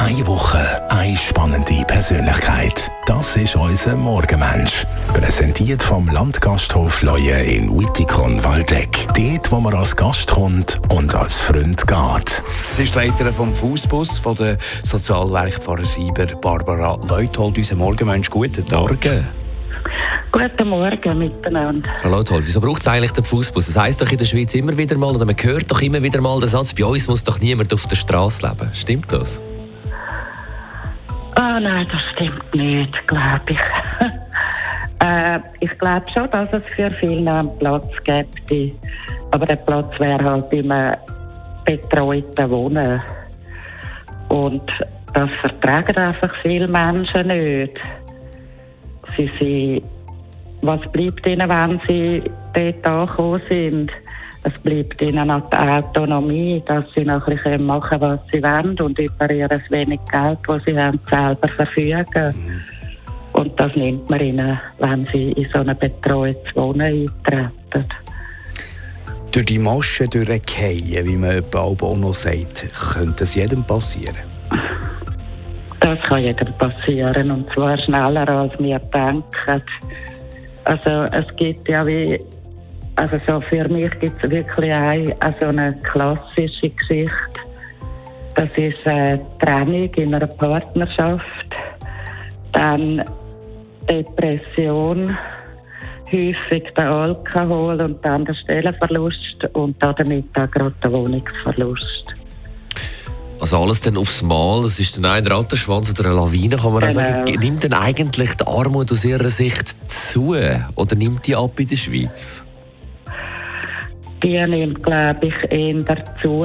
Eine Woche, eine spannende Persönlichkeit. Das ist unser Morgenmensch. Präsentiert vom Landgasthof Leue in Wittikon-Waldeck. Dort, wo man als Gast kommt und als Freund geht. Sie ist die Leiterin vom Fußbus von der Sozialwerk Pfarrer Sieber, Barbara Leuthold. Unser Morgenmensch, guten Tag. Morgen. Guten Morgen miteinander. Frau Leuthold, wieso braucht es eigentlich den Fußbus? Das heisst doch in der Schweiz immer wieder mal, oder man hört doch immer wieder mal den Satz, bei uns muss doch niemand auf der Straße leben. Stimmt das? Nein, das stimmt nicht, glaube ich. Ich glaube schon, dass es für viele einen Platz gibt. Aber der Platz wäre halt immer betreuten Wohnen. Und das vertragen einfach viele Menschen nicht. Was bleibt ihnen, wenn sie dort angekommen sind? Es bleibt ihnen an der Autonomie, dass sie noch ein bisschen machen können, was sie wollen und über ihr wenig Geld, das sie haben, selber verfügen. Und das nimmt man ihnen, wenn sie in so ein betreutes Wohnen eintreten. Durch die Maschen durchfallen, wie man auch noch sagt, könnte es jedem passieren? Das kann jedem passieren, und zwar schneller, als wir denken. Also es gibt ja so für mich gibt es wirklich eine klassische Geschichte. Das ist eine Trennung in einer Partnerschaft, dann Depression, häufig der Alkohol und dann der Stellenverlust und damit auch gerade der Wohnungsverlust. Also alles dann aufs Mal, das ist dann ein Rattenschwanz oder eine Lawine, kann man auch sagen. Nimmt denn eigentlich die Armut aus Ihrer Sicht zu oder nimmt die ab in der Schweiz? Die nimmt, glaube ich, eher zu.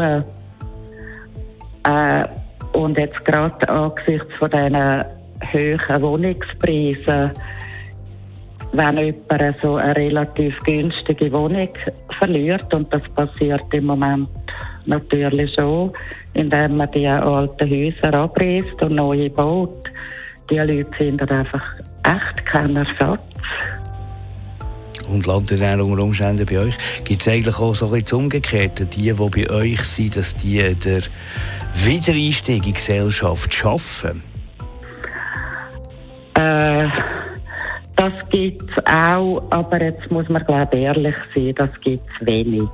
Und jetzt gerade angesichts von diesen hohen Wohnungspreisen, wenn jemand so eine relativ günstige Wohnung verliert, und das passiert im Moment natürlich schon, indem man die alten Häuser abreißt und neue baut. Die Leute finden einfach echt keinen Ersatz. Und landet dann unter Umständen bei euch? Gibt es eigentlich auch so etwas Umgekehrte, die bei euch sind, dass die der Wiedereinstieg in die Gesellschaft schaffen? Das gibt es auch, aber jetzt muss man, glaube ich, ehrlich sein, das gibt es wenig.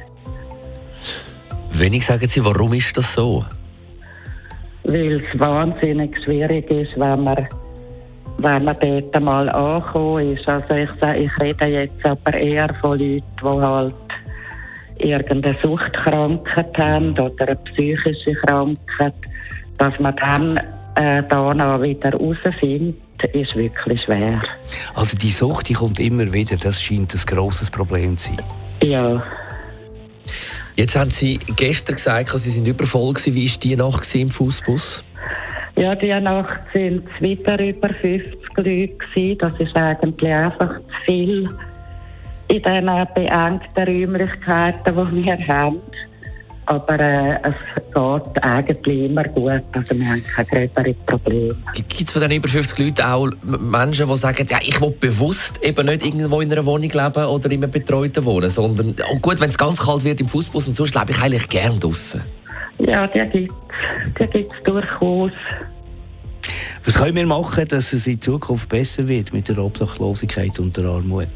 Wenig, sagen Sie, warum ist das so? Weil es wahnsinnig schwierig ist, wenn man dort mal angekommen ist. Also ich rede jetzt aber eher von Leuten, die halt irgendeine Suchtkrankheit haben oder eine psychische Krankheit. Dass man dann danach wieder rausfindet, ist wirklich schwer. Also die Sucht, die kommt immer wieder, das scheint ein grosses Problem zu sein. Ja. Jetzt haben Sie gestern gesagt, Sie sind übervoll gewesen. Wie war die Nacht im Fußbus? Ja, die Nacht waren es wieder über 50 Leute gewesen. Das ist eigentlich einfach zu viel in diesen beengten Räumlichkeiten, die wir haben. Aber es geht eigentlich immer gut. Also wir haben keine größeren Probleme. Gibt es von diesen über 50 Leuten auch Menschen, die sagen, ja, ich will bewusst eben nicht irgendwo in einer Wohnung leben oder in einem betreuten Wohnen, sondern, und gut, wenn es ganz kalt wird im Fußbus und sonst lebe ich eigentlich gerne draussen? Ja, die gibt's durchaus. Was können wir machen, dass es in Zukunft besser wird mit der Obdachlosigkeit und der Armut?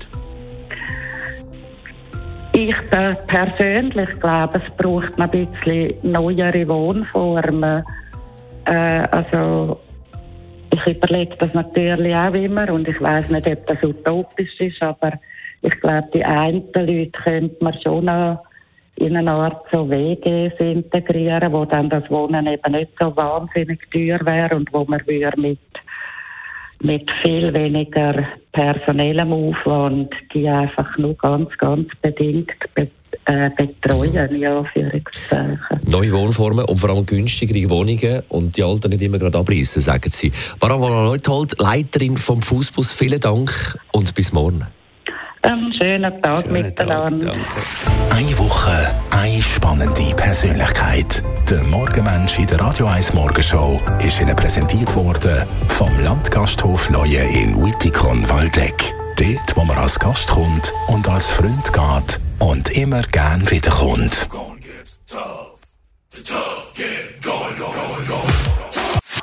Ich persönlich glaube, es braucht ein bisschen neuere Wohnformen. Also ich überlege das natürlich auch immer und ich weiss nicht, ob das utopisch ist, aber ich glaube, die einen Leute könnte man schon noch in eine Art so WGs integrieren, wo dann das Wohnen eben nicht so wahnsinnig teuer wäre und wo man mit viel weniger personellem Aufwand die einfach nur ganz, ganz bedingt betreuen, in Anführungszeichen. Neue Wohnformen und vor allem günstigere Wohnungen und die alten nicht immer gerade abreißen, sagen Sie. Barbara Leuthold, Leiterin vom Fußbus, vielen Dank und bis morgen. Schönen Tag miteinander. Eine Woche, eine spannende Persönlichkeit. Der Morgenmensch in der Radio 1 Morgenshow ist Ihnen präsentiert worden vom Landgasthof Leue in Wittikon-Waldeck. Dort, wo man als Gast kommt und als Freund geht und immer gern wiederkommt.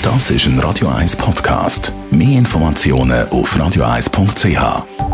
Das ist ein Radio 1 Podcast. Mehr Informationen auf radio1.ch.